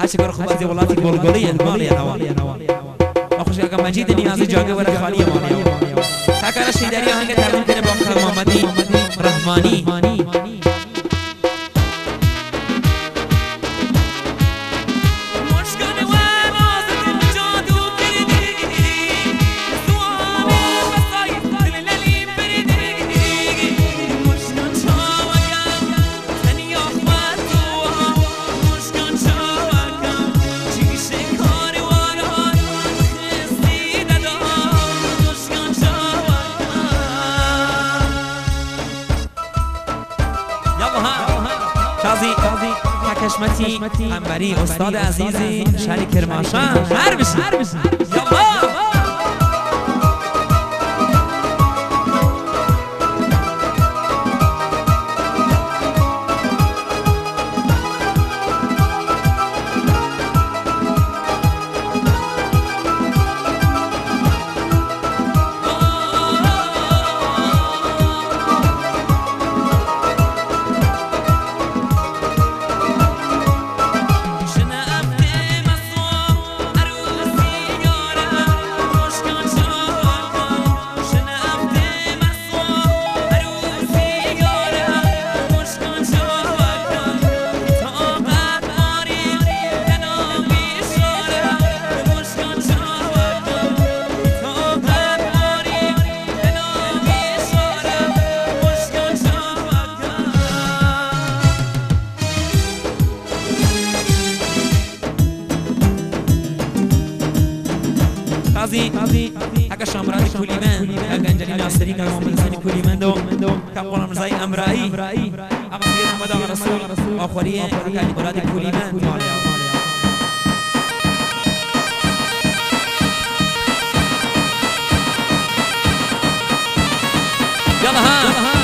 هرچه کار خوب از ولاتی گلگلی مالی نوا آخوش که مجید نیازی جاگه ور خالی مالی تکر شیدری آهنگ تقدیم کنه با محمدی رحمانی شازی حکشمتی انبری استاد عزیزی شهری کرماشان هر بشی یالله قاضي حق شامراني كولي من حق انجلي ناصري كان محمد حسين كولي من دو كان قول مرزاي امرائي اقا سيدنا محمد رسول اخوريه حق علي مرادي كولي من يلا ها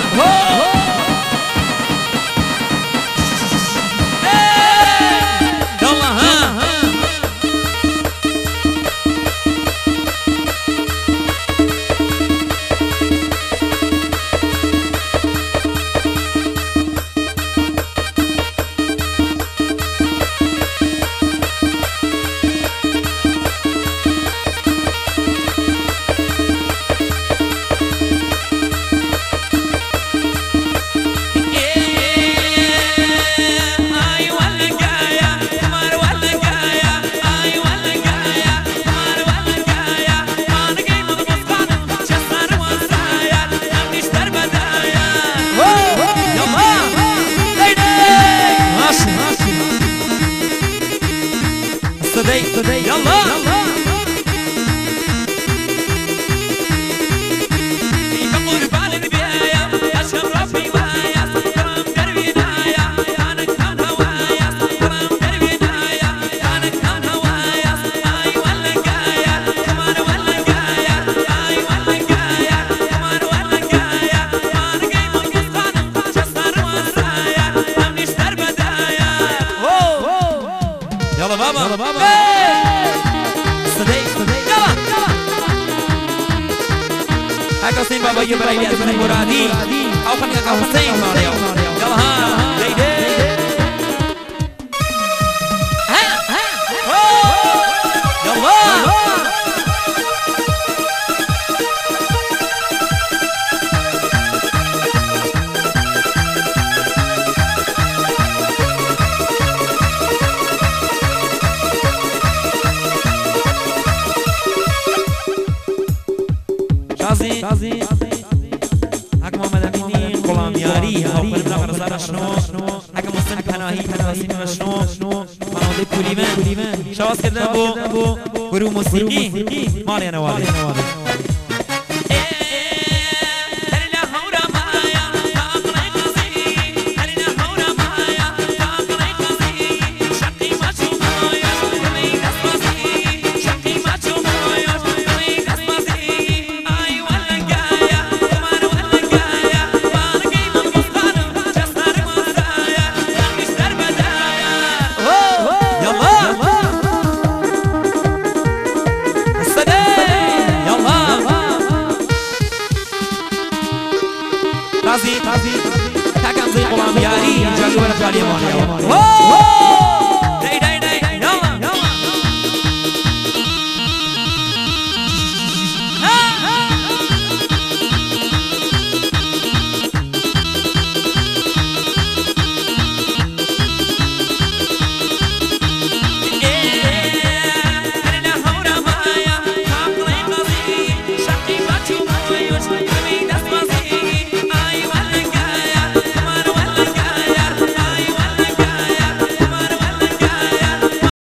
today يلا يلا بابا صدق يلا هكا حسين بابا يبراهيم يزن مرادي او خليك حسين ماريو يلا ها ليدي يلا شازي حق محمد امینی غلامیاری او خود بلا رضا شنو حق مسلم پناهی شنو خانواده کولیمن شواز کردن بو گروه موسیقی مالی نوالی